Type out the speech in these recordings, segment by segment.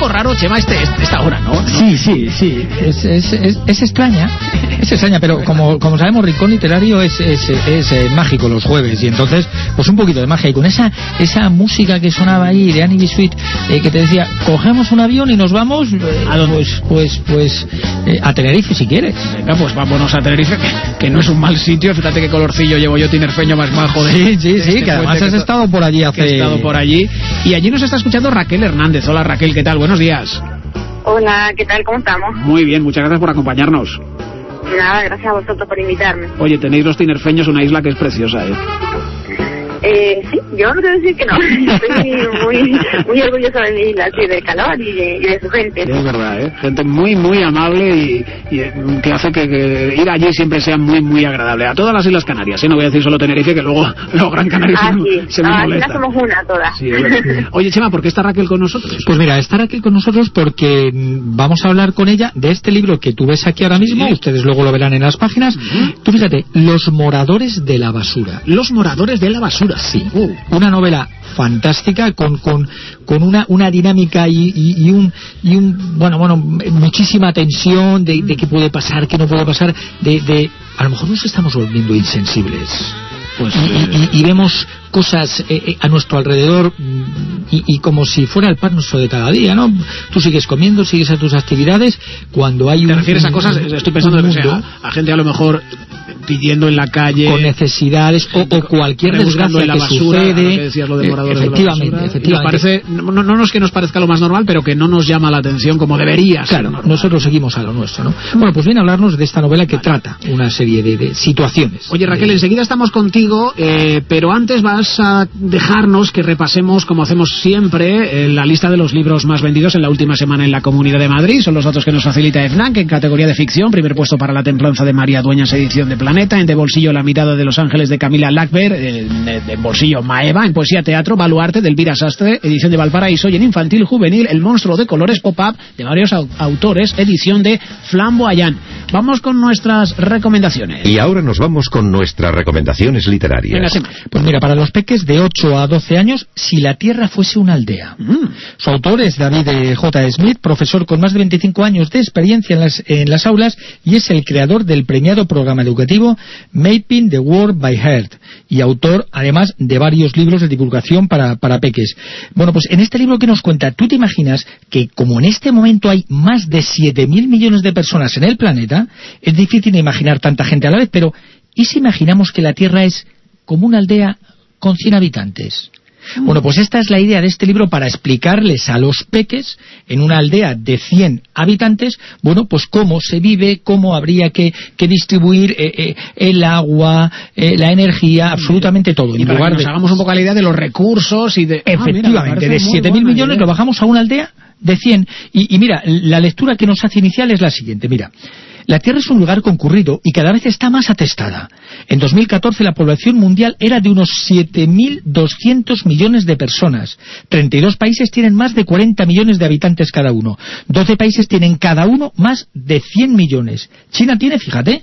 poco raro, Chema, esta hora, ¿no? Sí. Es extraña. Es extraña, pero como sabemos, Rincón Literario es mágico los jueves, y entonces, pues un poquito de magia. Y con esa música que sonaba ahí de Annie B. Sweet, que te decía, cogemos un avión y nos vamos ¿a dónde? Pues a Tenerife, si quieres. Venga, pues vámonos a Tenerife, que no es un mal sitio. Fíjate qué colorcillo llevo yo, tinerfeño más majo de... Sí, que además has estado por allí He estado por allí. Y allí nos está escuchando Raquel Hernández. Hola, Raquel, ¿qué tal? Buenos días. Hola, ¿qué tal? ¿Cómo estamos? Muy bien, muchas gracias por acompañarnos. Nada, gracias a vosotros por invitarme. Oye, tenéis los tinerfeños una isla que es preciosa, ¿eh? Sí, yo no te voy a decir que no. Estoy muy orgullosa de mi isla, sí, del calor y de su gente. Es verdad, ¿eh? Gente muy, muy amable y que hace que ir allí siempre sea muy, muy agradable. A todas las Islas Canarias, ¿eh? No voy a decir solo Tenerife, que luego Gran Canaria se me molesta. Aquí somos una todas. Sí, oye, Chema, ¿por qué está Raquel con nosotros? Pues mira, está Raquel con nosotros porque vamos a hablar con ella de este libro que tú ves aquí ahora mismo, ustedes luego lo verán en las páginas. Tú fíjate, Los moradores de la basura. Los moradores de la basura. Sí, una novela fantástica con una dinámica y un muchísima tensión de qué puede pasar, qué no puede pasar, de a lo mejor nos estamos volviendo insensibles. Pues, y vemos cosas a nuestro alrededor y como si fuera el pan nuestro de cada día, ¿no? Tú sigues comiendo, sigues a tus actividades, cuando hay ¿Te refieres a cosas? Estoy pensando a gente a lo mejor pidiendo en la calle con necesidades o cualquier desgracia en la basura, que sucede. Que decías, lo de moradores efectivamente. Nos parece, no es que nos parezca lo más normal, pero que no nos llama la atención como debería ser. Claro, nosotros seguimos a lo nuestro, ¿no? Bueno, pues viene a hablarnos de esta novela que trata una serie de situaciones. Oye, Raquel, enseguida estamos contigo, pero antes vas a dejarnos que repasemos, como hacemos siempre, la lista de los libros más vendidos en la última semana en la Comunidad de Madrid. Son los datos que nos facilita FNAC en categoría de ficción. Primer puesto para La templanza de María Dueñas, edición de Planeta. En De bolsillo La mirada de los ángeles de Camila Lackberg. De bolsillo Maeva. En poesía teatro Baluarte de Elvira Sastre, edición de Valparaíso. Y en infantil juvenil El monstruo de colores pop-up de varios autores, edición de Flamboyant. Vamos con nuestras recomendaciones. Y ahora nos vamos con nuestras recomendaciones literarias. Pues mira, para los peques de 8 a 12 años, Si la Tierra fuese una aldea. Su autor es David J. Smith, profesor con más de 25 años de experiencia en las aulas, y es el creador del premiado programa educativo Mapping the World by Heart, y autor además de varios libros de divulgación para peques. Bueno, pues en este libro que nos cuenta, ¿tú te imaginas que como en este momento hay más de 7.000 millones de personas en el planeta? Es difícil imaginar tanta gente a la vez, pero ¿y si imaginamos que la Tierra es como una aldea con 100 habitantes? Bueno, pues esta es la idea de este libro, para explicarles a los peques en una aldea de 100 habitantes, bueno, pues cómo se vive, cómo habría que distribuir el agua, la energía, absolutamente todo. Y para que nos hagamos un poco la idea de los recursos y de... Efectivamente, de 7.000 millones lo bajamos a una aldea de 100. Y mira, la lectura que nos hace inicial es la siguiente, mira. La Tierra es un lugar concurrido y cada vez está más atestada. En 2014 la población mundial era de unos 7.200 millones de personas. 32 países tienen más de 40 millones de habitantes cada uno. 12 países tienen cada uno más de 100 millones. China tiene, fíjate,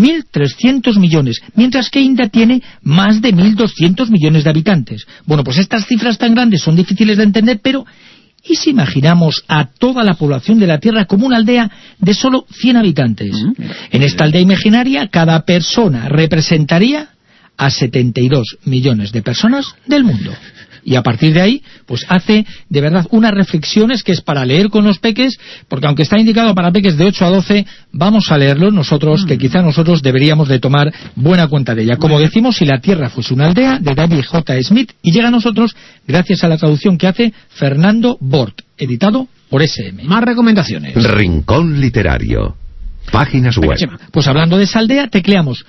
1.300 millones, mientras que India tiene más de 1.200 millones de habitantes. Bueno, pues estas cifras tan grandes son difíciles de entender, pero... ¿y si imaginamos a toda la población de la Tierra como una aldea de solo 100 habitantes? En esta aldea imaginaria, cada persona representaría a 72 millones de personas del mundo. Y a partir de ahí, pues hace de verdad unas reflexiones que es para leer con los peques, porque aunque está indicado para peques de 8 a 12, vamos a leerlo nosotros, que quizá nosotros deberíamos de tomar buena cuenta de ella. Como decimos, Si la Tierra fuese una aldea, de David J. Smith, y llega a nosotros gracias a la traducción que hace Fernando Bort, editado por SM. Más recomendaciones. Rincón literario. Páginas web. Pues hablando de esa aldea, tecleamos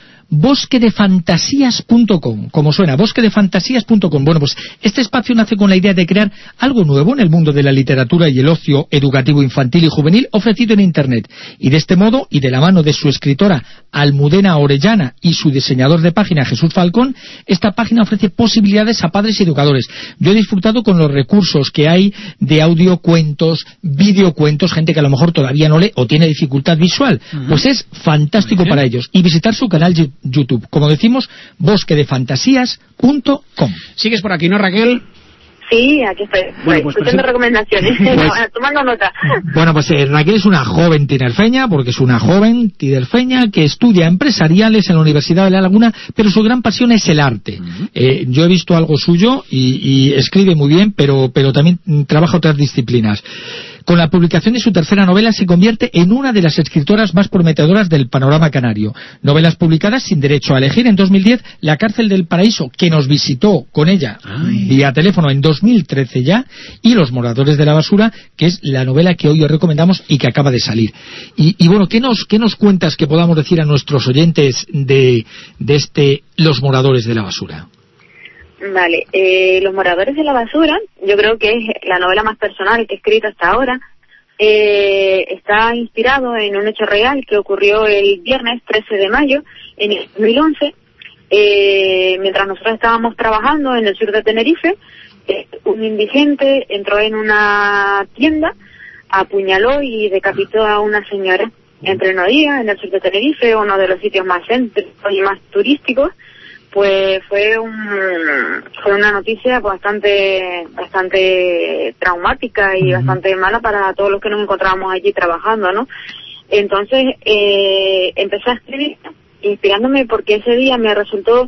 bosquedefantasías.com, como suena, bosquedefantasías.com. Bueno, pues este espacio nace con la idea de crear algo nuevo en el mundo de la literatura y el ocio educativo infantil y juvenil ofrecido en Internet. Y de este modo, y de la mano de su escritora Almudena Orellana y su diseñador de página Jesús Falcón, esta página ofrece posibilidades a padres y educadores. Yo he disfrutado con los recursos que hay de audiocuentos, videocuentos, gente que a lo mejor todavía no lee o tiene dificultad visual. Pues es fantástico para ellos. Y visitar su canal YouTube, como decimos, bosquedefantasías.com. ¿Sigues por aquí, no, Raquel? Sí, aquí estoy. Bueno, pues escuchando recomendaciones, tomando nota. Bueno, pues Raquel es una joven tinerfeña, porque es una joven tinerfeña que estudia empresariales en la Universidad de La Laguna, pero su gran pasión es el arte. Yo he visto algo suyo y escribe muy bien, pero también trabaja otras disciplinas. Con la publicación de su tercera novela se convierte en una de las escritoras más prometedoras del panorama canario. Novelas publicadas sin derecho a elegir en 2010, La cárcel del paraíso, que nos visitó con ella vía teléfono en 2013 ya, y Los moradores de la basura, que es la novela que hoy os recomendamos y que acaba de salir. Y bueno, ¿qué nos cuentas que podamos decir a nuestros oyentes de Los moradores de la basura? Vale, Los moradores de la basura, yo creo que es la novela más personal que he escrito hasta ahora. Está inspirado en un hecho real que ocurrió el viernes 13 de mayo en el 2011. Mientras nosotros estábamos trabajando en el sur de Tenerife, un indigente entró en una tienda, apuñaló y decapitó a una señora en pleno día en el sur de Tenerife, uno de los sitios más céntricos y más turísticos. Pues fue una noticia bastante traumática y bastante mala para todos los que nos encontrábamos allí trabajando, ¿no? Entonces empecé a escribir inspirándome porque ese día me resultó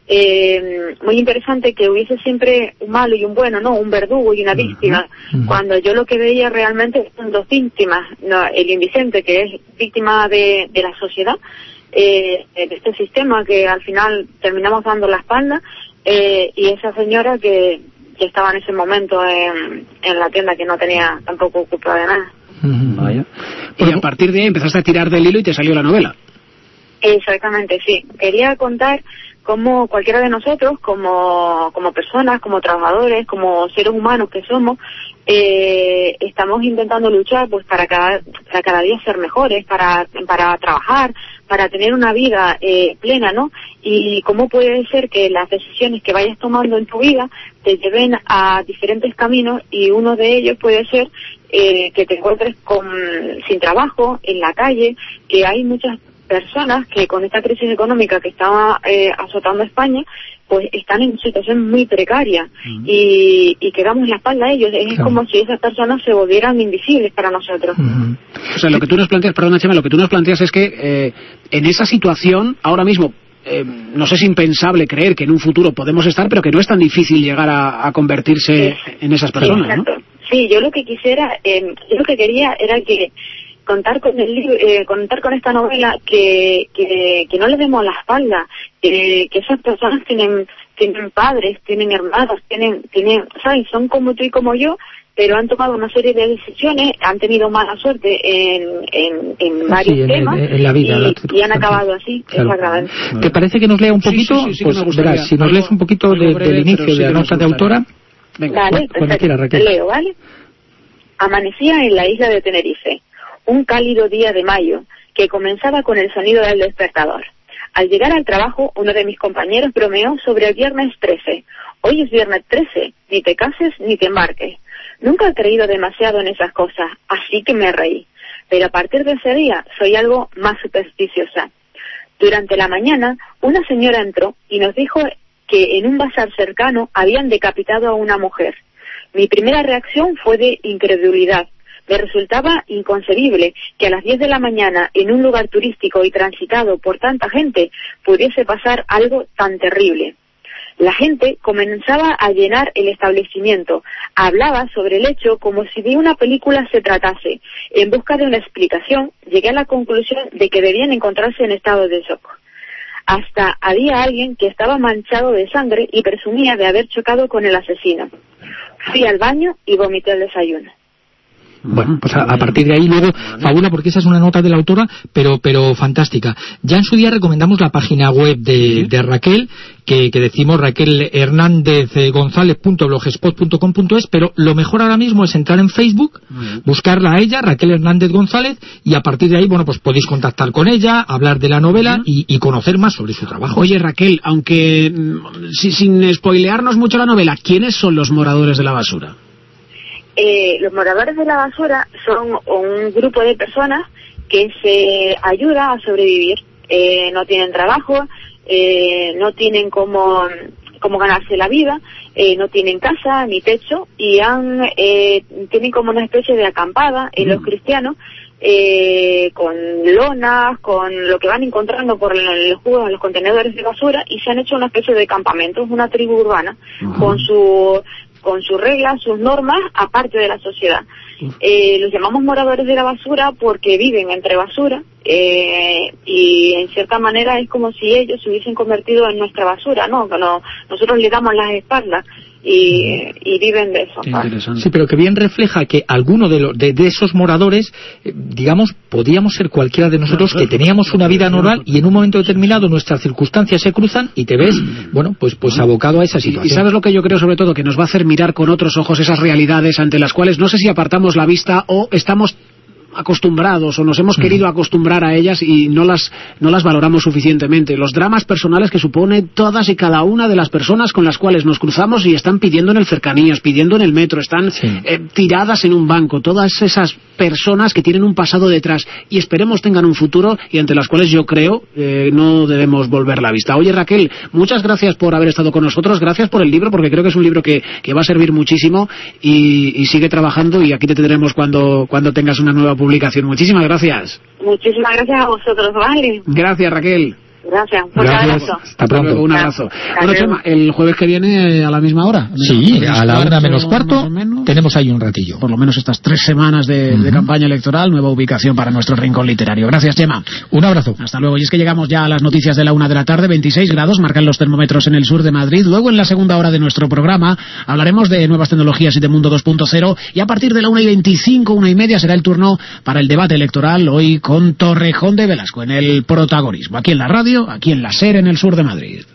muy interesante que hubiese siempre un malo y un bueno, ¿no? Un verdugo y una víctima, cuando yo lo que veía realmente son dos víctimas, ¿no? El indigente, que es víctima de la sociedad, de este sistema que al final terminamos dando la espalda, y esa señora que estaba en ese momento en la tienda, que no tenía tampoco culpa de nada. Vaya. Y a partir de ahí empezaste a tirar del hilo y te salió la novela. Exactamente, sí. Quería contar cómo cualquiera de nosotros, como personas, como trabajadores, como seres humanos que somos, estamos intentando luchar pues para cada día ser mejores, para trabajar, para tener una vida plena, ¿no? Y cómo puede ser que las decisiones que vayas tomando en tu vida te lleven a diferentes caminos, y uno de ellos puede ser que te encuentres sin trabajo, en la calle, que hay muchas personas que con esta crisis económica que está azotando España, pues están en una situación muy precaria, y que damos la espalda a ellos. Es como si esas personas se volvieran invisibles para nosotros. O sea, lo que tú nos planteas, perdona Chema, lo que tú nos planteas es que en esa situación, ahora mismo, no sé, es impensable creer que en un futuro podemos estar, pero que no es tan difícil llegar a convertirse en esas personas, ¿no? Sí, yo lo que quería era que contar con esta novela, que no le demos la espalda, que esas personas tienen padres, tienen hermanos, tienen, ¿sabes? Son como tú y como yo, pero han tomado una serie de decisiones, han tenido mala suerte en varios temas, en la vida, y han acabado así, exactamente. ¿Te parece que nos lea un poquito? Sí, pues verás, si nos lees un poquito del inicio de la nota de autora. Venga, vale, cuando quiera, Raquel. Leo, ¿vale? Amanecía en la isla de Tenerife, un cálido día de mayo, que comenzaba con el sonido del despertador. Al llegar al trabajo, uno de mis compañeros bromeó sobre el viernes 13. Hoy es viernes 13, ni te cases ni te embarques. Nunca he creído demasiado en esas cosas, así que me reí. Pero a partir de ese día soy algo más supersticiosa. Durante la mañana, una señora entró y nos dijo que en un bazar cercano habían decapitado a una mujer. Mi primera reacción fue de incredulidad. Me resultaba inconcebible que a las 10 de la mañana, en un lugar turístico y transitado por tanta gente, pudiese pasar algo tan terrible. La gente comenzaba a llenar el establecimiento. Hablaba sobre el hecho como si de una película se tratase. En busca de una explicación, llegué a la conclusión de que debían encontrarse en estado de shock. Hasta había alguien que estaba manchado de sangre y presumía de haber chocado con el asesino. Fui al baño y vomité el desayuno. Bueno, pues a partir de ahí luego fabula, porque esa es una nota de la autora, pero fantástica. Ya en su día recomendamos la página web de Raquel, que decimos raquelhernandezgonzalez.blogspot.com.es, pero lo mejor ahora mismo es entrar en Facebook, buscarla a ella, Raquel Hernández González, y a partir de ahí, bueno, pues podéis contactar con ella, hablar de la novela y conocer más sobre su trabajo. Oye, Raquel, aunque sin spoilearnos mucho la novela, ¿quiénes son los moradores de la basura? Los moradores de la basura son un grupo de personas que se ayuda a sobrevivir. No tienen trabajo, no tienen cómo cómo ganarse la vida, no tienen casa ni techo y tienen como una especie de acampada los cristianos, con lonas, con lo que van encontrando por los contenedores de basura, y se han hecho una especie de campamento, es una tribu urbana, con sus reglas, sus normas, aparte de la sociedad. Los llamamos moradores de la basura porque viven entre basura, y en cierta manera es como si ellos se hubiesen convertido en nuestra basura, ¿no? Nosotros le damos las espaldas y viven de eso. Sí, pero que bien refleja que alguno de esos moradores, digamos, podíamos ser cualquiera de nosotros, que teníamos una vida normal y en un momento determinado nuestras circunstancias se cruzan y te ves, bueno, pues abocado a esa situación. Y sabes lo que yo creo, sobre todo, que nos va a hacer mirar con otros ojos esas realidades ante las cuales no sé si apartamos la vista o estamos acostumbrados o nos hemos querido acostumbrar a ellas y no las valoramos suficientemente. Los dramas personales que supone todas y cada una de las personas con las cuales nos cruzamos y están pidiendo en el cercanías, pidiendo en el metro, están tiradas en un banco. Todas esas personas que tienen un pasado detrás y esperemos tengan un futuro y ante las cuales yo creo no debemos volver la vista. Oye, Raquel, muchas gracias por haber estado con nosotros, gracias por el libro, porque creo que es un libro que va a servir muchísimo, y sigue trabajando, y aquí te tendremos cuando tengas una nueva publicación. Muchísimas gracias. Muchísimas gracias a vosotros, ¿vale? Gracias, Raquel. Gracias. Un abrazo. Hasta pronto. Un abrazo. Bueno, Chema, el jueves que viene a la misma hora. Sí, a la 1:45 tenemos ahí un ratillo. Por lo menos estas 3 semanas de campaña electoral, nueva ubicación para nuestro rincón literario. Gracias, Chema. Un abrazo. Hasta luego. Y es que llegamos ya a las noticias de la 1 de la tarde. 26 grados marcan los termómetros en el sur de Madrid. Luego, en la segunda hora de nuestro programa, hablaremos de nuevas tecnologías y de Mundo 2.0. Y a partir de la 1:25, 1:30, será el turno para el debate electoral, hoy con Torrejón de Velasco en el protagonismo. Aquí en la radio, aquí en la SER, en el sur de Madrid.